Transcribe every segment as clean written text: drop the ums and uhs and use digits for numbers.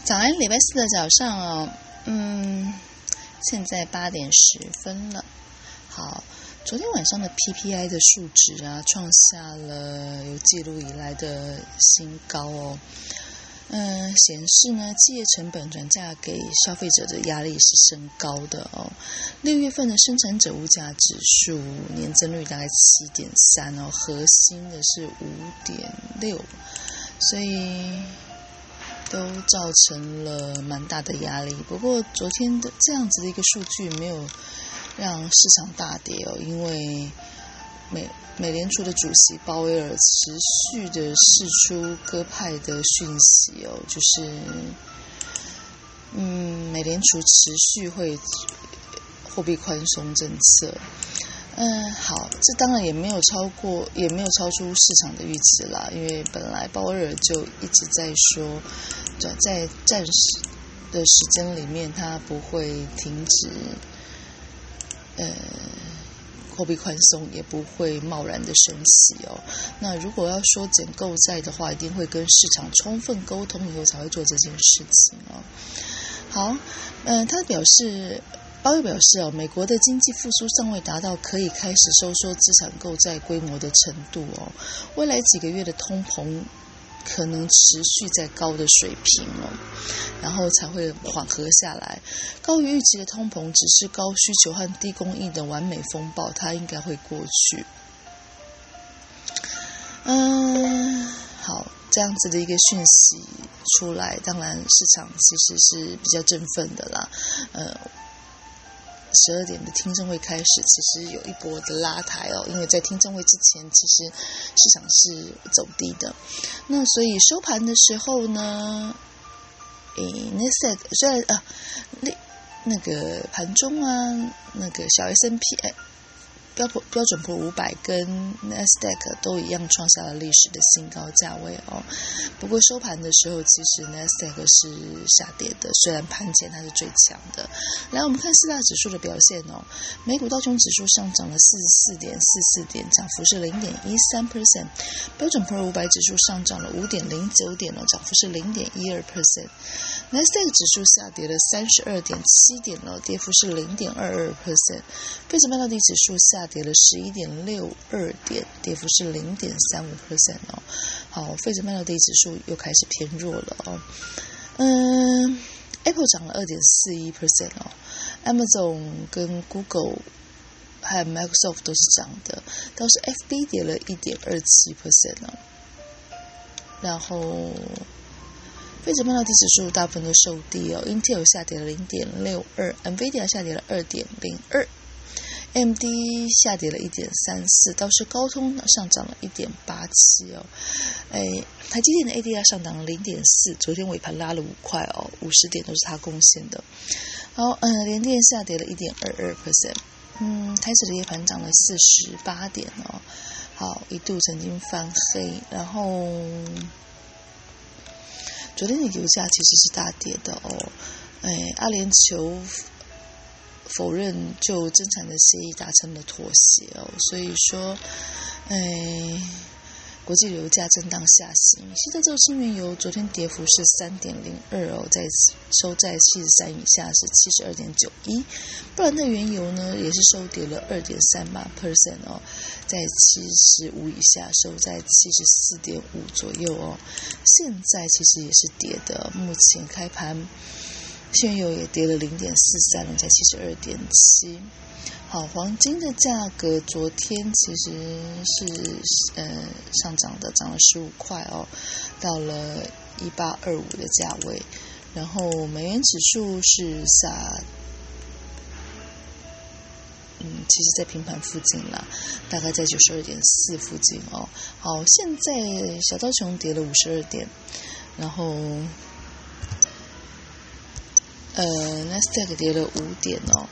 早安，礼拜四的早上哦，现在8:10了。好，昨天晚上的 PPI 的数值啊，创下了有记录以来的新高哦。显示呢，企业成本转嫁给消费者的压力是升高的哦。6月份的生产者物价指数年增率大概7.3哦，核心的是5.6，所以都造成了蛮大的压力。不过昨天的这样子的一个数据没有让市场大跌哦，因为美联储的主席鲍威尔持续的释出鸽派的讯息哦，就是美联储持续会货币宽松政策。好，这当然也没有超出市场的预期啦，因为本来鲍威尔就一直在说，在暂时的时间里面，他不会停止货币宽松，也不会贸然的升息哦。那如果要说减购债的话，一定会跟市场充分沟通以后才会做这件事情哦。好，鲍威尔表示哦，美国的经济复苏尚未达到可以开始收缩资产购债规模的程度哦，未来几个月的通膨可能持续在高的水平哦，然后才会缓和下来。高于预期的通膨只是高需求和低供应的完美风暴，它应该会过去。好，这样子的一个讯息出来，当然市场其实是比较振奋的啦。12点的听证会开始，其实有一波的拉抬哦，因为在听证会之前，其实市场是走低的。那所以收盘的时候呢，Nasdaq 虽然那个盘中啊，那个小 S&P 标准普尔500跟 Nasdaq 都一样创下了历史的新高价位哦。不过收盘的时候，其实 Nasdaq 是下跌的，虽然盘前它是最强的。来，我们看四大指数的表现哦。美股道琼指数上涨了44.44点，涨幅是 0.13%。标准普尔500指数上涨了5.09点哦，涨幅是 0.12%。Nasdaq 指数下跌了32.7点哦，跌幅是 0.22%。费城半导体指数下跌了11.62点，跌幅是 0.35% 哦。好，费城半导体指数又开始偏弱了哦。Apple 涨了 2.41% 哦。Amazon 跟 Google 还有 Microsoft 都是涨的，倒是 FB 跌了 1.27% 哦。然后费城半导体指数大部分都收低哦。Intel 下跌了 0.62%， Nvidia 下跌了 2.02%。AMD 下跌了 1.34%， 倒是高通上涨了 1.87% 哦。台积电的 ADR 上涨了 0.4%， 昨天尾盘拉了5块哦，50点都是它贡献的。好，联电下跌了 1.22%。台指的夜盘涨了48点哦。好，一度曾经翻黑，然后昨天的油价其实是大跌的哦。阿联酋否认就增产的协议达成了妥协哦，所以说，国际油价震荡下行。西德州轻原油昨天跌幅是 3.02 哦，收在73以下是 72.91。布兰特原油呢也是收跌了 2.38% 哦，在75以下收在 74.5 左右哦。现在其实也是跌的，目前开盘现油也跌了 0.43， 在 72.7。好，黄金的价格昨天其实是上涨的，涨了15块哦，到了1825的价位。然后美元指数是下，其实在平盘附近啦，大概在 92.4 附近哦。好，现在小道琼跌了52点，然后Nasdaq 跌了5点哦。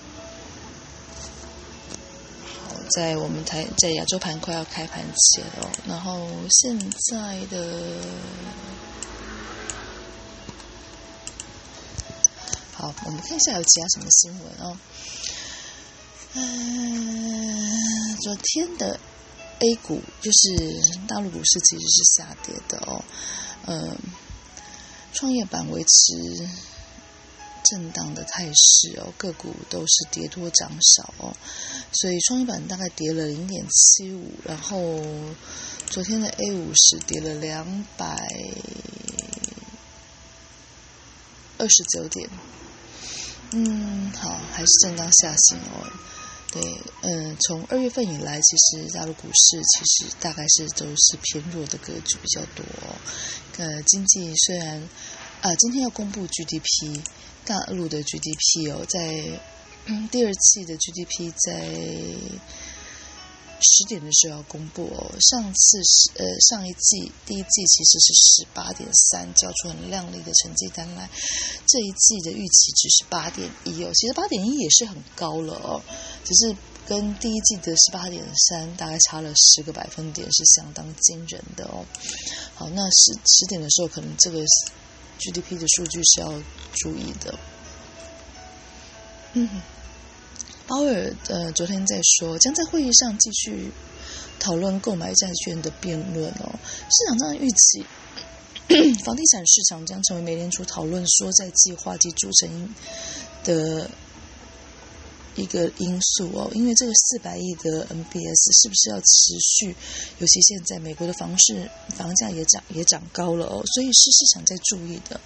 好，在亚洲盘快要开盘前哦，然后现在的好，我们看一下有其他什么新闻哦。昨天的 A 股就是大陆股市其实是下跌的哦。 创业板维持震荡的态势哦，个股都是跌多涨少哦，所以创业板大概跌了 0.75， 然后昨天的 A50 跌了229点，好，还是震荡下行哦。对，从2月份以来，其实大陆股市其实大概都是偏弱的格局比较多哦。经济虽然今天要公布 GDP， 大陆的 GDP 哦，在第二季的 GDP 在10点的时候要公布哦。上一季第一季其实是18.3，交出很亮丽的成绩单来。这一季的预期值是8.1哦，其实8.1也是很高了哦，只是跟第一季的18.3大概差了10个百分点，是相当惊人的哦。好，那10点的时候可能这个 GDP 的数据是要注意的。鲍尔昨天在说，将在会议上继续讨论购买债券的辩论哦。市场上预期，房地产市场将成为美联储讨论缩债计划及组成的一个因素哦。因为这个400亿的 MBS 是不是要持续？尤其现在美国的房价也涨高了哦，所以是市场在注意的。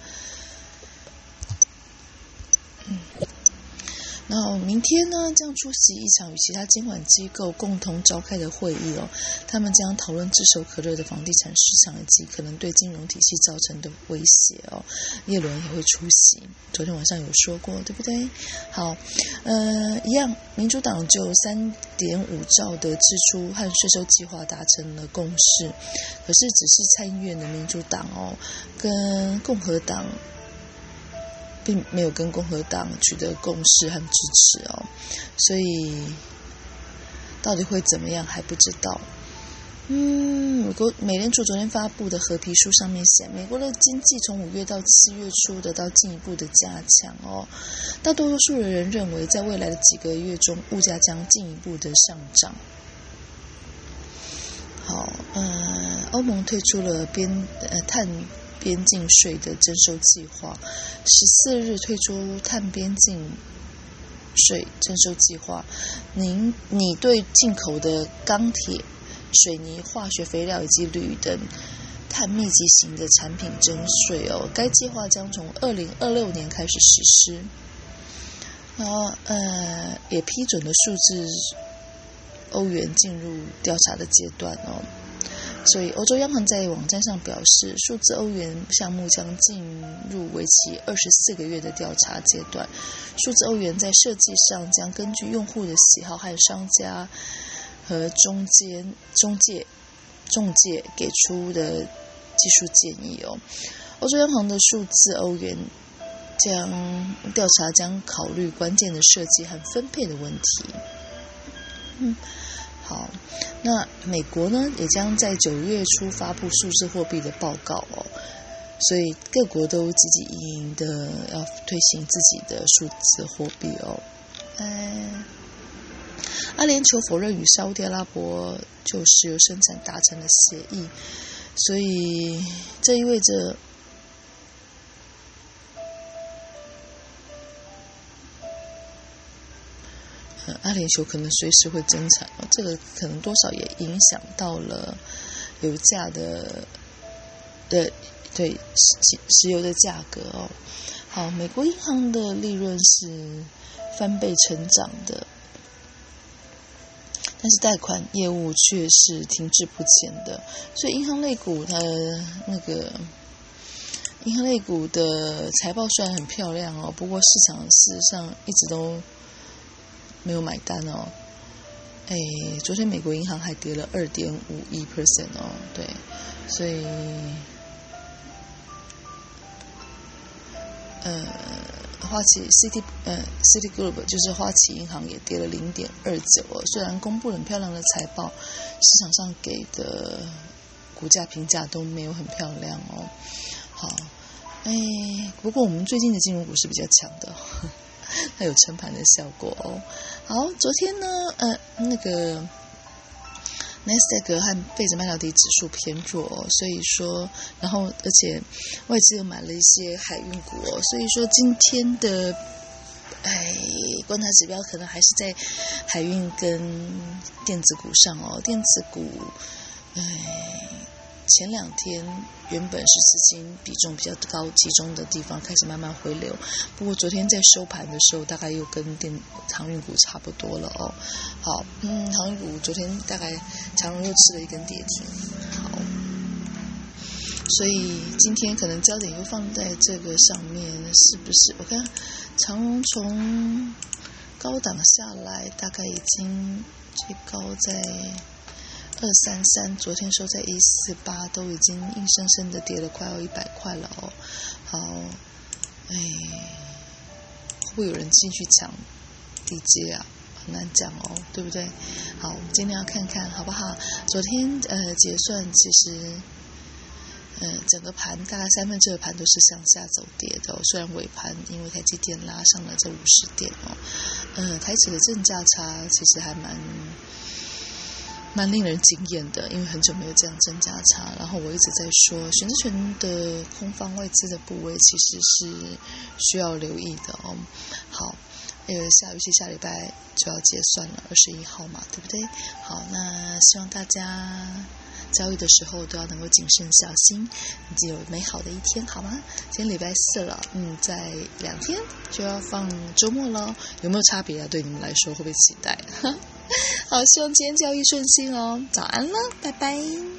然后明天呢，将出席一场与其他监管机构共同召开的会议哦。他们将讨论炙手可热的房地产市场以及可能对金融体系造成的威胁哦。耶伦也会出席，昨天晚上有说过，对不对？好，一样，民主党就3.5兆的支出和税收计划达成了共识，可是只是参议院的民主党哦，跟共和党并没有跟共和党取得共识和支持哦，所以到底会怎么样还不知道。美联储昨天发布的合皮书上面写，美国的经济从5月到7月初得到进一步的加强哦。大多数人认为，在未来的几个月中，物价将进一步的上涨。好，欧盟推出了碳边境税的征收计划，14日推出碳边境税征收计划。你对进口的钢铁、水泥、化学肥料以及铝等碳密集型的产品征税哦。该计划将从2026年开始实施。然后也批准了数字欧元进入调查的阶段哦。所以欧洲央行在网站上表示，数字欧元项目将进入为期24个月的调查阶段。数字欧元在设计上将根据用户的喜好和商家和中介给出的技术建议哦。欧洲央行的数字欧元调查将考虑关键的设计和分配的问题。好，那美国呢也将在9月初发布数字货币的报告哦，所以各国都积极营营的要推行自己的数字货币哦。阿联酋否认与沙烏地阿拉伯就石油生产达成了协议，所以这意味着阿联酋可能随时会增产哦，这个可能多少也影响到了油价的石油的价格哦。好，美国银行的利润是翻倍成长的，但是贷款业务却是停滞不前的，所以银行类股的财报虽然很漂亮哦，不过市场事实上一直都没有买单哦。昨天美国银行还跌了 2.51% 哦，对，所以花旗 Citigroup 就是花旗银行也跌了 0.29% 哦。虽然公布了很漂亮的财报，市场上给的股价评价都没有很漂亮哦。好，不过我们最近的金融股是比较强的哦，它有撑盘的效果哦。好，昨天呢， 纳斯达克和费城半导体指数偏弱所以说，然后而且外资又买了一些海运股所以说今天的观察指标可能还是在海运跟电子股上电子股前2天原本是资金比重比较高集中的地方开始慢慢回流，不过昨天在收盘的时候大概又跟航运股差不多了好，航运股昨天大概长荣又吃了一根跌停，好，所以今天可能焦点又放在这个上面，是不是？我看长荣从高档下来，大概已经最高在233，昨天收在148，都已经硬生生的跌了快要100块了好，会不会有人进去抢低阶啊？很难讲对不对？好，我们今天要看看好不好？昨天结算其实整个盘大概2/3的盘都是向下走跌的虽然尾盘因为台积电拉上了这50点台指的正价差其实还蛮令人惊艳的，因为很久没有这样正价差。然后我一直在说，选择权的空方外资的部位其实是需要留意的好，下礼拜就要结算了，21号嘛，对不对？好，那希望大家交易的时候都要能够谨慎小心，已经有美好的一天，好吗？今天礼拜4了，在2天就要放周末了，有没有差别啊？对你们来说会不会期待？好，希望今天交易顺心早安了，拜拜。